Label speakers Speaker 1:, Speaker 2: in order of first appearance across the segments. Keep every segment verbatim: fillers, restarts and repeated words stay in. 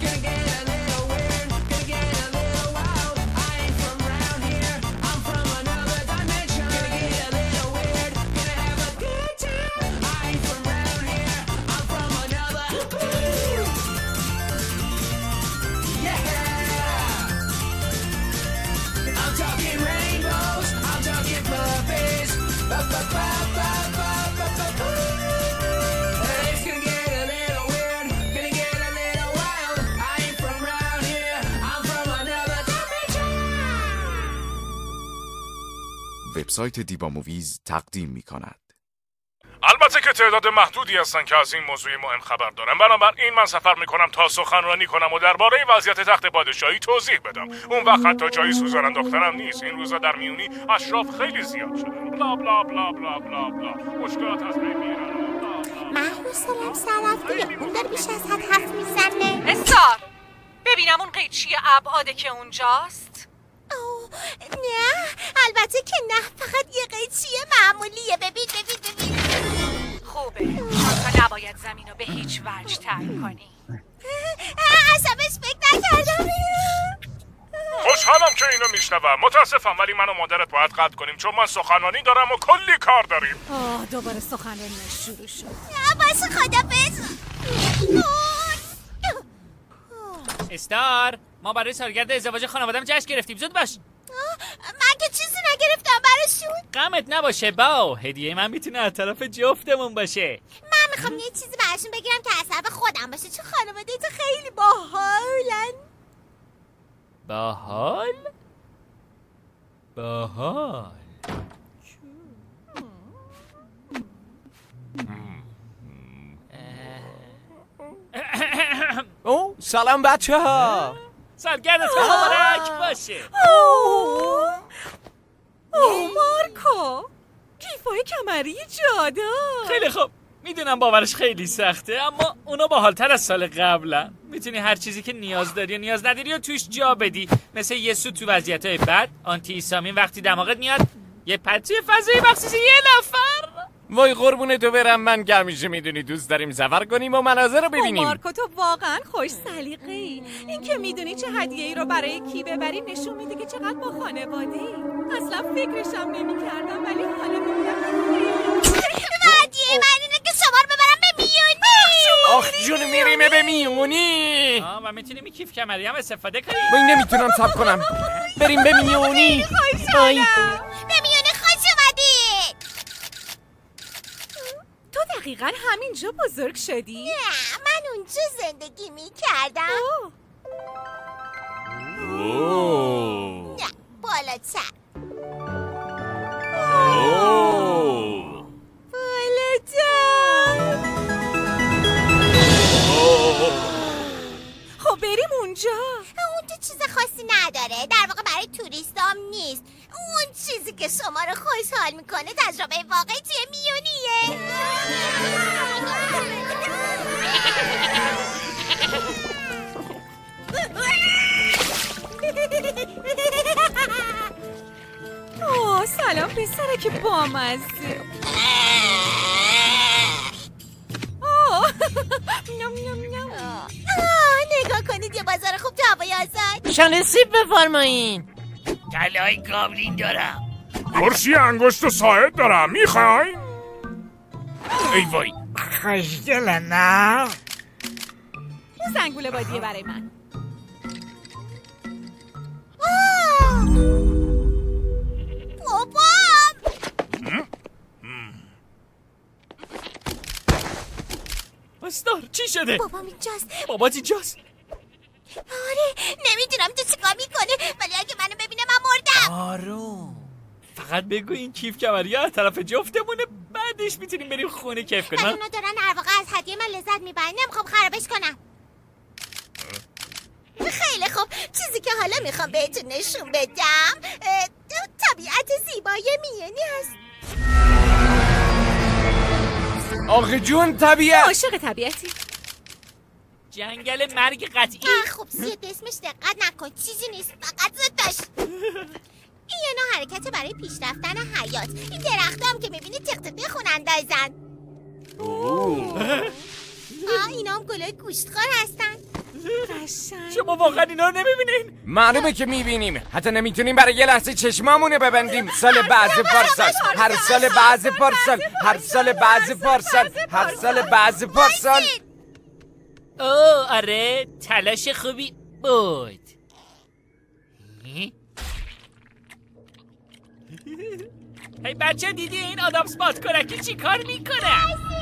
Speaker 1: وبسایت دیبا موویز تقدیم می کند.
Speaker 2: البته که تعداد محدودی هستن که از این موضوع مهم خبر دارم، بنابراین من سفر میکنم تا سخنرانی کنم و درباره وضعیت تخت پادشاهی توضیح بدم. اون وقت حتی جایی سوزن انداختنم نیست. این روزا در میونی اشراف خیلی زیاد شدن. بلا بلا بلا بلا بلا بلا. مشکلات از بین میرن.
Speaker 3: من حوصله‌ام سر رفته. اون داره بیش از حد حرف میزنه.
Speaker 4: استار ببینم اون قیچی ابعاده که اونجاست.
Speaker 3: اوه نه، البته که نه، فقط یه قیچی معمولیه. ببین ببین ببین.
Speaker 4: خوبه، شما نباید زمین رو به هیچ وجه ترک کنی.
Speaker 3: اصلا بهش فکر نکردم.
Speaker 2: خوشحالم که اینو میشنوم. متاسفم ولی من و مادرت باید قطع کنیم چون من سخنرانی دارم و کلی کار داریم.
Speaker 4: آه دوباره سخنرانی شروع شد.
Speaker 3: باشه خدافظ.
Speaker 5: استار ما برای سالگرد ازدواج خانواده‌ام جشن گرفتیم، زود باش.
Speaker 3: من که چیزی نگرفتم براشون.
Speaker 5: غمت نباشه باو، هدیه من میتونه از طرف جفتمون باشه.
Speaker 3: من میخوام یه چیزی براشون بگیرم که از طرف خودم باشه چون خانواده تو خیلی باحالن.
Speaker 5: باحال؟ باحال
Speaker 6: او سلام بچه ها،
Speaker 5: سالگردت مبارک باشه.
Speaker 4: اوه مارکو، کیفای کمری جادا.
Speaker 5: خیلی خوب، میدونم باورش خیلی سخته اما اونا باحال‌تر از سال قبلن. میتونی هر چیزی که نیاز داری و نیاز نداری و توش جا بدی، مثل یه سوت تو وضعیت‌های بد، آنتی هیستامین وقتی دماغت میاد، یه پتوی فضایی مخصوص یه نفر.
Speaker 6: وای قربونه تو برم، من که همیشه میدونی دوست داریم سفر کنیم و مناظر رو ببینیم.
Speaker 4: مارکو تو واقعا خوش سلیقه‌ای. این که میدونی چه هدیه‌ای رو برای کی ببری نشون میده که چقدر با خانواده‌ای. اصلا فکرشم نمی‌کردم ولی حالا میبینم.
Speaker 3: هدیه من اینه که شما رو ببرم به میونی.
Speaker 6: آخ جون میریم به میونی.
Speaker 5: آه و میتونیم این کیف کمری هم استفاده کنیم.
Speaker 6: من نمیتونم صبر کنم. بریم به میونی.
Speaker 3: به میونی خوش اومدید.
Speaker 4: تو دقیقاً همینجا بزرگ شدی؟
Speaker 3: نه من اونجا زندگی میکردم.
Speaker 6: اوه
Speaker 3: نه بالاتر.
Speaker 6: اوه
Speaker 4: بالاتر. خب بریم اونجا.
Speaker 3: اونجا چیز خاصی نداره، در واقع برای توریستام نیست. اون چیزی که شما رو خوشحال میکنه تجربه واقعی توی میونیه.
Speaker 4: اوه سلام پسره که بامزه. اوه نم نم نم.
Speaker 3: نگاه کنید یه بازار خوب تو هوای آزاد.
Speaker 7: شانه سیب بفرمایین.
Speaker 5: طلای گابلین دارم.
Speaker 2: کرسی انگشت و ساعد دارم، میخوای؟ ای وای
Speaker 7: خوشگله نه؟
Speaker 4: یه زنگوله بادیه برای من.
Speaker 3: بابام
Speaker 5: استار چی شده؟
Speaker 3: بابام اینجاست.
Speaker 5: بابات اینجاست؟
Speaker 3: آره نمیدونم تو چیکار میکنه ولی اگه منو ببینه من مردم.
Speaker 5: آروم، فقط بگو این کیف کمری از طرف جفتمونه، بعدش میتونیم بریم خونه کیف کنیم.
Speaker 3: ولی اونا دارن در واقع از هدیه من لذت میبرن، نمیخوام خرابش کنم. خیلی خوب، چیزی که حالا میخوام بهتون نشون بدم طبیعت زیبای میونی هست.
Speaker 6: آخه جون طبیعت.
Speaker 4: عاشق طبیعتی.
Speaker 5: جنگل مرگ قطعی.
Speaker 3: خوب زیاد اسمش دقت نکن، چیزی نیست، فقط ضدش. این یه نوع حرکت برای پیش رفتن حیات. این درخت هم که میبینی تق تق خونندازن. آه اینا هم گلای گوشتخوار هستن.
Speaker 4: قشنگ.
Speaker 5: شما واقعا اینا رو نمیبینین؟
Speaker 6: معلومه که میبینیم. حتی نمیتونیم برای یه لحظه چشمامونو ببندیم. سال بعض پارسال، هر سال بعض پارسال، هر سال بعض پارسال، هر سال بعض پارسال.
Speaker 5: اوه آره، تلاش خوبی بود. هی بچه دیدین آدم سپات کرکی چی کار میکنه؟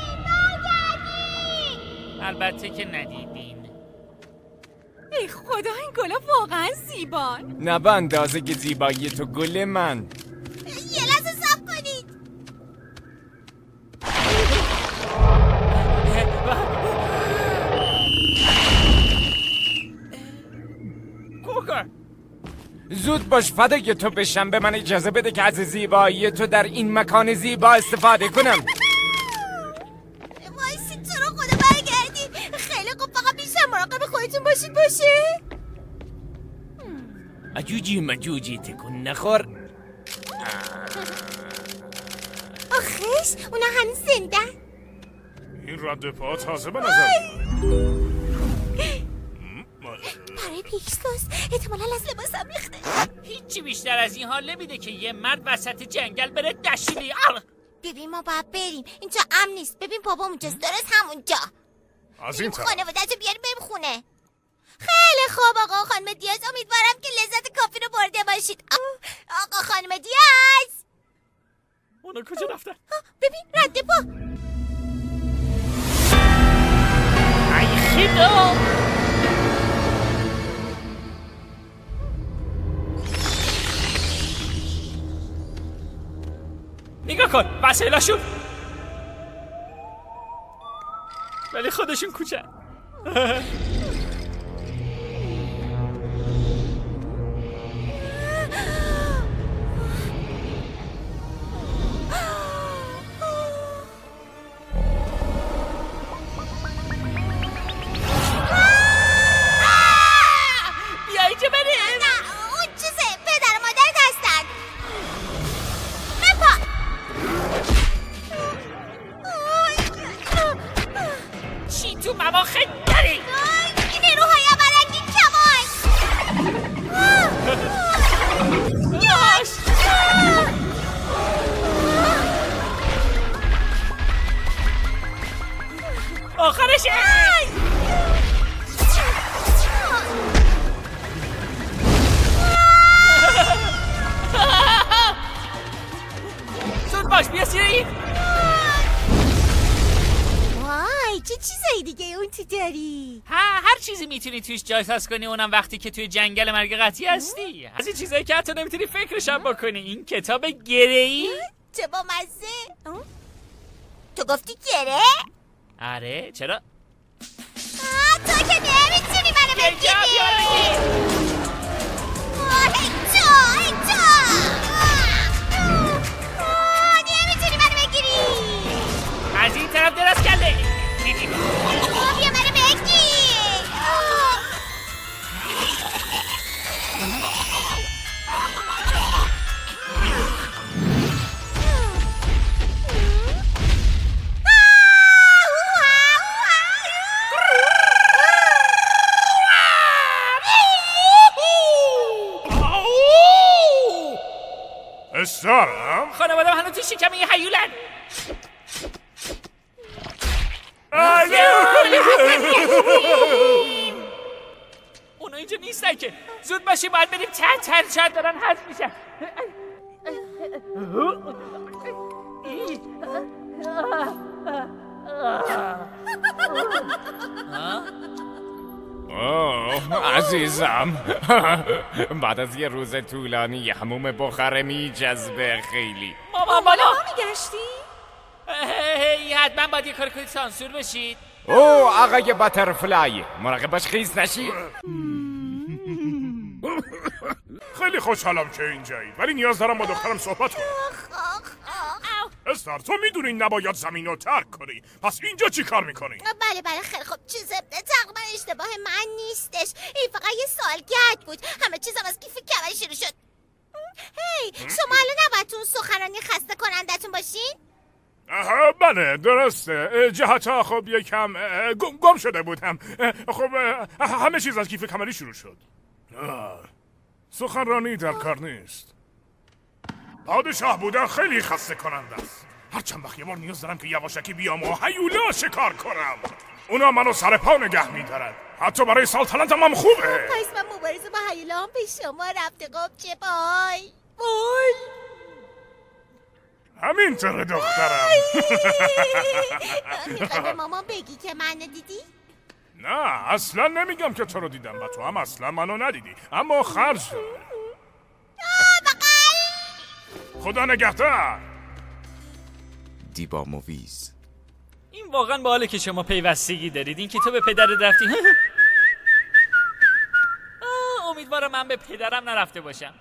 Speaker 5: البته که ندیدین.
Speaker 4: ای خدا این گلا واقعا زیبان.
Speaker 6: نه به اندازه که زیبایی تو گل من.
Speaker 3: یه لحظه صبر کنید.
Speaker 5: کوکر
Speaker 6: زود باش فدای تو بشم. به من اجازه بده که از زیبایی تو در این مکان زیبا استفاده کنم.
Speaker 3: وایسی تو رو خدا برگردید. خیلی خوب، فقط بیشتر مراقب خودتون باشید باشه.
Speaker 6: عجوجی مجوجی تکون نخور.
Speaker 3: آخش اونا هنوز زنده.
Speaker 2: این رد پا تازه به نظر
Speaker 3: برای پیکسوس احتمالا از لباسم ریخته.
Speaker 5: هیچی بیشتر از این حال نمیده که یه مرد وسط جنگل بره دشیلی.
Speaker 3: ببین ما باید بریم، اینجا امن نیست. ببین بابا اونجاست، درست همونجا.
Speaker 2: از این طرف
Speaker 3: خانواده‌تو بیاریم بریم خونه. خیلی خوب آقا خانم دیاز، امیدوارم که لذت کافی رو برده باشید. آقا خانم دیاز
Speaker 5: اونا کجا رفتن؟
Speaker 3: ببین رد پا.
Speaker 5: ای خدا، نگاه کن وسایلاشون، ولی خودشون کوچه. بیا اینجا بریم.
Speaker 3: نه اون چیزه، پدر و مادرت هستن. بپا.
Speaker 5: چی تو مواخت داری؟
Speaker 3: این نیروهای عملنگی کمان.
Speaker 5: یاش آخرشه. زود باش بیا سیری.
Speaker 3: وای چه چیزایی دیگه اون تو داری؟
Speaker 5: ها هر چیزی میتونی توش جایساز کنی، اونم وقتی که توی جنگل مرگ قطعی هستی. از این چیزایی که حتی نمیتونی فکرشم بکنی. این کتاب گره‌ای؟
Speaker 3: چه با مزه. تو گفتی گره؟
Speaker 5: آره چرا؟
Speaker 3: آه، تو که نمیتونی منو بگیری. آه ای تو ای تو. آه، نمیتونی منو بگیری.
Speaker 5: از این طرف دراز کرده.
Speaker 3: آه، بیا منو بگیر. آه.
Speaker 2: استارم
Speaker 5: خانواده هنوز تو شکم یه حیولن. اونا اینجا نیستن که. زود باشیم باید بریم چند چند چند دارن حذف میشن.
Speaker 6: اوه عزیزم، بعد از یه روز طولانی یه حموم بخاره میجذبه خیلی.
Speaker 5: ماما بالا
Speaker 4: میگشتی؟
Speaker 5: هی حتما باید یه کار کنید سانسور بشید.
Speaker 6: اوه آقای باترفلای، مراقب باش خیس نشی.
Speaker 2: خیلی خوشحالم که اینجایی، ولی نیاز دارم با دخترم صحبت کنم. استار تو میدونی نباید زمین رو ترک کنی، پس اینجا چی کار میکنی؟
Speaker 3: بله بله خیلی خوب. چیز تقریبا اشتباه من نیستش، این فقط یه سوالگرد بود. همه چیزم از کیف کمر شروع شد. هی شما الان نباید تو اون سخنرانی خسته کنندتون باشین؟
Speaker 2: آها بله درسته. جهتا خب یکم گم, گم شده بودم. خب همه چیز از کیف کمری شروع شد. سخنرانی در کار نیست. پادشاه بودن خیلی خسته کننده است. هر چند وقت یه بار نیاز دارم که یواشکی بیام و هیولا شکار کنم. اونا منو سر پا نگه میدارن. حتی برای سلطنتم هم خوبه.
Speaker 3: پس من مبارزه با هیولا هم به شما رفته قبچه بای بای.
Speaker 2: همینطوره دخترم.
Speaker 3: میخوای به مامان بگی که منو دیدی؟
Speaker 2: نه اصلا نمیگم که تو رو دیدم و تو هم اصلا منو ندیدی، اما خرج داره. خدا نگهدار.
Speaker 1: دیبا موویز.
Speaker 5: این واقعا باحاله که شما پیوستگی دارید. این که تو به پدرت رفتی. امیدوارم من به پدرم نرفته باشم.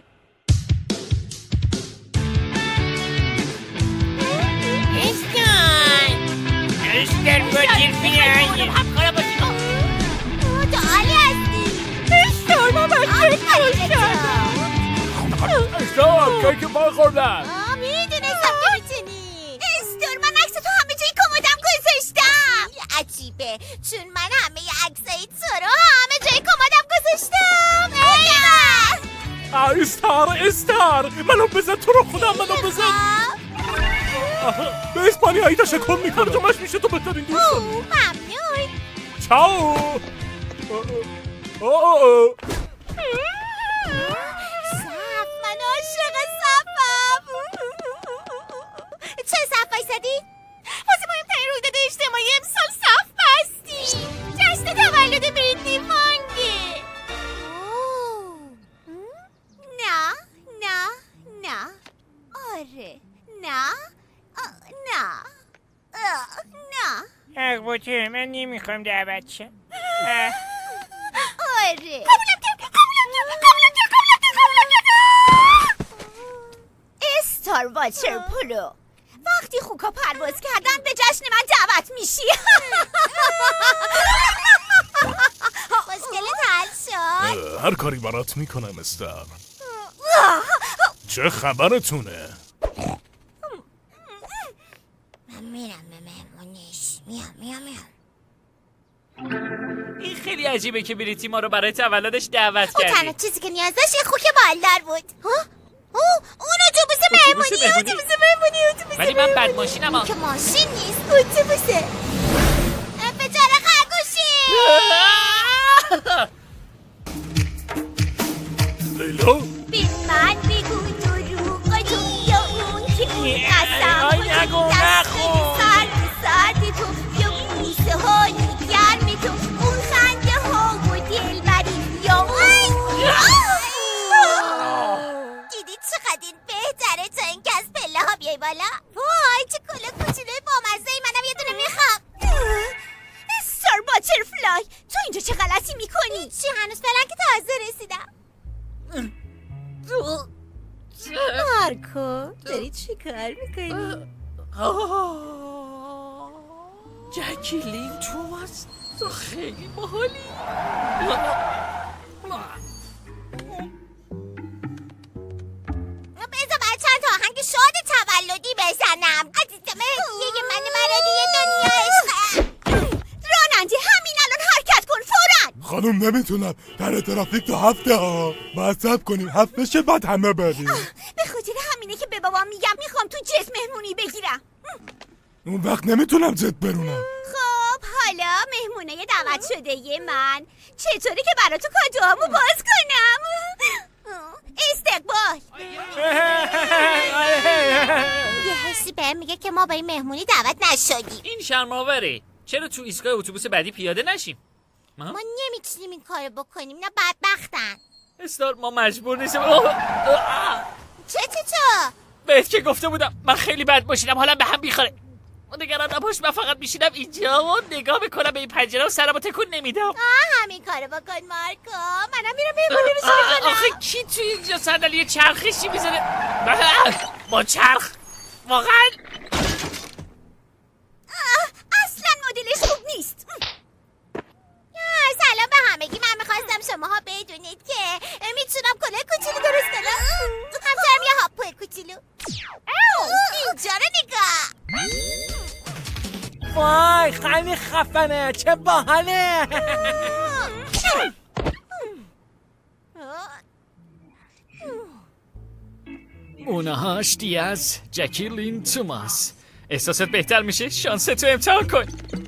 Speaker 7: استر بودیر بیایی
Speaker 3: همکارا باشی. تو عالی هستی.
Speaker 4: استر ما بچه کل کردم.
Speaker 5: استر که ما خوردن.
Speaker 3: میدونستم که میتونی. استر من عکس تو همه جای کمدم گذاشتم. عجیبه چون من همه عکسای تو رو همه جای کمدم گذاشتم.
Speaker 2: استر استر منو بزن، تو رو خودم منو بزن. به اسپانیایی تشکر میکنم. ترجمهش میشه تو بهترین دوست.
Speaker 3: ممنون.
Speaker 2: چاو.
Speaker 3: صف من عاشق صفم. چه صف بایستدی؟ واسه مهمترین رویداد اجتماعی امسال صف بستی. جشن تولد بریتنی فانگه. نه نه نه آره نه نه نه
Speaker 7: اقباطه من نمیخوام دعوت شم.
Speaker 3: آره قبولم کرد قبولم کرد قبولم کرد قبولم کرد قبولم کرد. استار واچر پرو وقتی خوکا پرواز کردن به جشن من دعوت میشی. مشکلت حل شد؟
Speaker 2: هر کاری برات میکنم استر. چه خبرتونه؟
Speaker 3: من میرم به مهمونیش. میام میام میام.
Speaker 5: این خیلی عجیبه که بریتی ما رو برای تولدش دعوت
Speaker 3: اون
Speaker 5: کردی.
Speaker 3: تنها چیزی که نیاز داشت یه خوک بالدار بود. ها؟ اوه اون اتوبوس مهمونی اتوبوس مهمونی اتوبوس
Speaker 5: ولی من بد ماشینم.
Speaker 3: این که ماشین نیست اتوبوسه. انفجار خرگوشی.
Speaker 2: لیلا
Speaker 3: بی من بگو دروغ تو یا اون که قسم
Speaker 7: آی نگو نخون.
Speaker 3: سردی سردی تو یا بوسه های گرمی تو اون خنده ها و دل بری یا اون. دیدی چقدر این بهتره تا این که از پله ها بیای بالا. وای چه کلا کوچولوی بامزه ای. منم یه دونه میخوام. استار باترفلای تو اینجا چه غلطی میکنی؟ چی هنوز فعلا که تازه رسیدم. مارکو داری چی کار میکنی؟
Speaker 5: جکیلین تو هست. تو خیلی باحالی.
Speaker 3: بذار برای چند تا آهنگ شاد تولدی بزنم. عزیزم هدیه من مرادی دنیا عشق. راننده همین الان حرکت کن فوراً.
Speaker 2: خانم نمیتونم در ترافیک تو هفته ها باید صبر کنیم هفت بشه بعد همه بریم.
Speaker 3: به خاطر همینه که به بابام میگم میخوام تو جت مهمونی بگیرم.
Speaker 2: اون وقت نمیتونم جت برونم.
Speaker 3: خب حالا مهمونه دعوت شده ی من چطوری که براتو کادوهامو باز کنم؟ استقبال. یه حسی بهم میگه که ما به این مهمونی دعوت نشدیم.
Speaker 5: این شرم‌آوره. چرا تو ایستگاه اتوبوس بعدی پیاده نشیم؟
Speaker 3: ما نمیتونیم این کارو بکنیم. نه بدبختن.
Speaker 5: استار ما مجبور نیستیم.
Speaker 3: چه چه چه؟
Speaker 5: بهت که گفته بودم من خیلی بد باشیدم حالا به هم بیخوره. نگران نباش من فقط میشینم اینجا و نگاه میکنم به این پنجره و سرمو تکون نمیدم.
Speaker 3: آه همین کارو بکن مارکو. منم میرم مهمونی رو شروع کنم.
Speaker 5: آخه کی توی اینجا صندلی چرخشی میزنه با چرخ؟ واقعا
Speaker 3: اصلا مدلش خوب نیست. سلام به همگی. من میخواستم شماها بدونید که میتونم کلاه کوچولو درست کنم. همچنم یه هاپوی کوچولو. اینجا رو نگاه.
Speaker 8: وای خیلی خفنه، چه باحاله.
Speaker 5: اونهاش دیاز، جکی لین توماس. احساست بهتر میشه؟ شانس تو امتحان کن.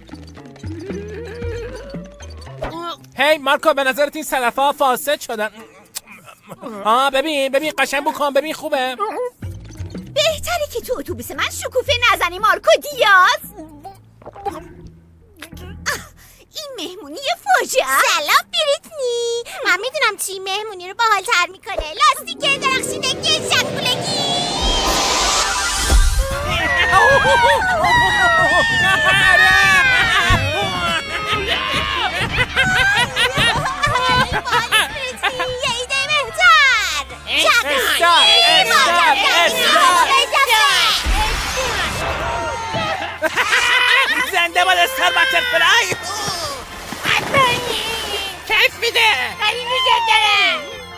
Speaker 8: هی مارکو، به نظرت این سلفه ها فاسد شدن؟ آه ببین ببین قشنگ بکن، ببین خوبه.
Speaker 3: بهتره که تو اتوبوس من شکوفه نزنی مارکو دیاز. این مهمونی فاجعه. سلام بریتنی، من میدونم چی مهمونی رو باحال‌تر میکنه. لاستیک درخشیدگی شکولگی.
Speaker 8: زنده باد استار باترفلای. کیف میده.
Speaker 3: خیلی میگه دارم.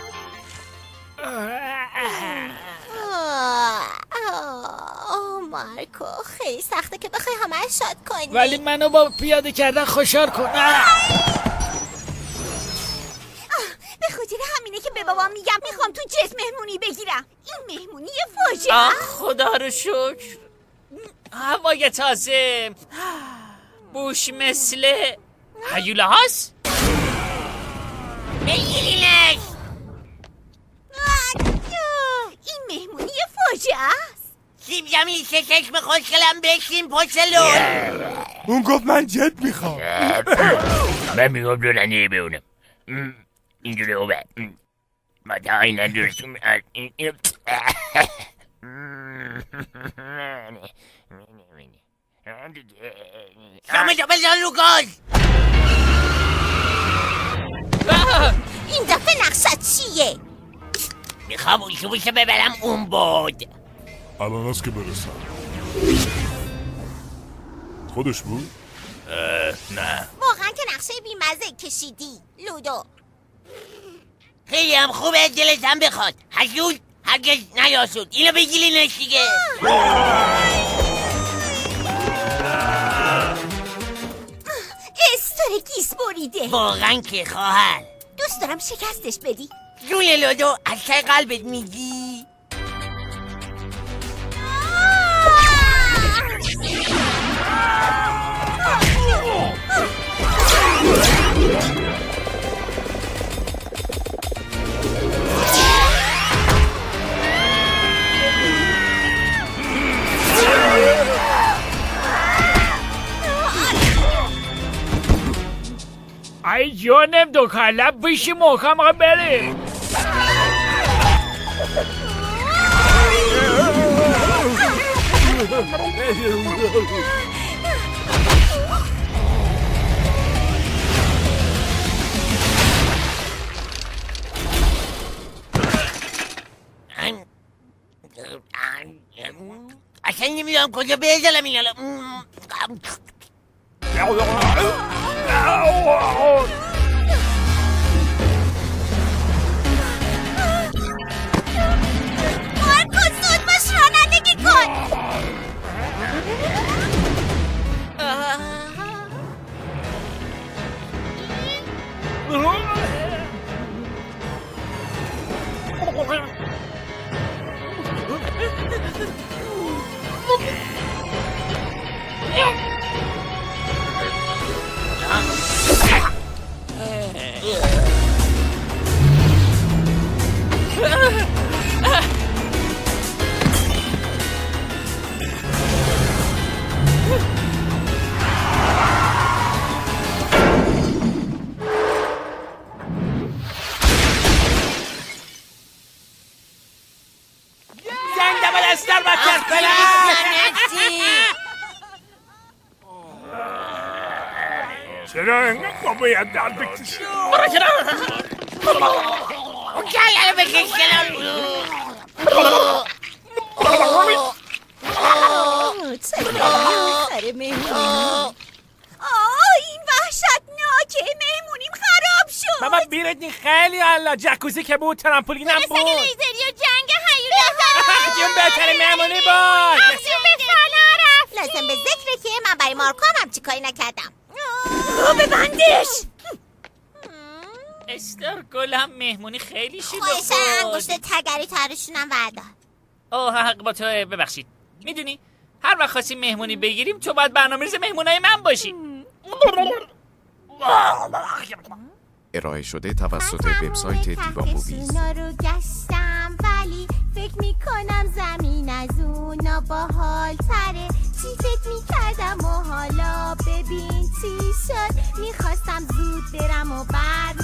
Speaker 3: آه مارکو، خیلی سخته که بخوای همه شاد کنی.
Speaker 5: ولی منو با پیاده کردن خوشحال کن.
Speaker 3: به خاطر همینه که به بابام میگم میخوام تو جت مهمونی بگیرم. این مهمونی فاجعه.
Speaker 5: آه خدا رو شکر. هوای تازه، بوش مثل هیوله هاست.
Speaker 3: بگیرینش. این مهمونی فاجعه است.
Speaker 7: سیب زمینی سه چشم خوشگلم بشین پشت لون.
Speaker 9: اون گفت من جت میخوام.
Speaker 7: من میگم دوننی بونم اینجوری اوبه ما تا این ندرستم. شما جا بزن رو گاز.
Speaker 3: این دفعه نقشت چیه؟
Speaker 7: میخوام اتوبوس ببرم اون بود.
Speaker 2: الان است که برسم. خودش بود؟
Speaker 7: نه
Speaker 3: واقعا که نقشه بیمزه کشیدی لودو.
Speaker 7: خیلی هم خوبه، دلتم بخواد. حسود هرگز نیاسود. اینو بگیرینش دیگه.
Speaker 3: استرگیس بریده.
Speaker 7: واقعا که خواهر
Speaker 3: دوست دارم شکستش بدی.
Speaker 7: جون لودو از ته قلبت میگی؟
Speaker 5: ای جانم دو کلب بیشی محکم آقا بریم.
Speaker 7: اصلا نمیدونم کجا بزنم این الان.
Speaker 3: مارکو زود باش، رانندگی کن.
Speaker 8: زنده باد استار باترفلای.
Speaker 2: چرا انقدر ما باید در بکشیم؟
Speaker 7: برو چرا؟ اون کلمه بکش کنم.
Speaker 3: چرا مهمونی؟ آه این وحشتناکه، مهمونیم خراب شد.
Speaker 8: بابا بیرتنی خیلی الله، جکوزی که بود، ترامپولین هم بود.
Speaker 3: سگ لیزری و جنگ هیوله ها.
Speaker 8: جون بهتره مهمونی بود.
Speaker 3: اخشون به فنا رفت. لازم به ذکره که من برای مارکو هم همچی کاری نکردم. ببندش.
Speaker 5: استار گلم مهمونی خیلی شلوغ
Speaker 3: خواهشم
Speaker 5: بود.
Speaker 3: انگشت تگری ترشونم وردار.
Speaker 5: اوه حق با تو، ببخشید. میدونی هر وقت خواستیم مهمونی بگیریم تو باید برنامه‌ریز مهمونای من باشی.
Speaker 1: ارائه شده توسط وبسایت دیوا موویز.
Speaker 3: رو گشتم ولی فکر میکنم زمین از اونا باحال تره. چی فکر میکردم و حالا ببین چی شد. میخواستم زود برم و بر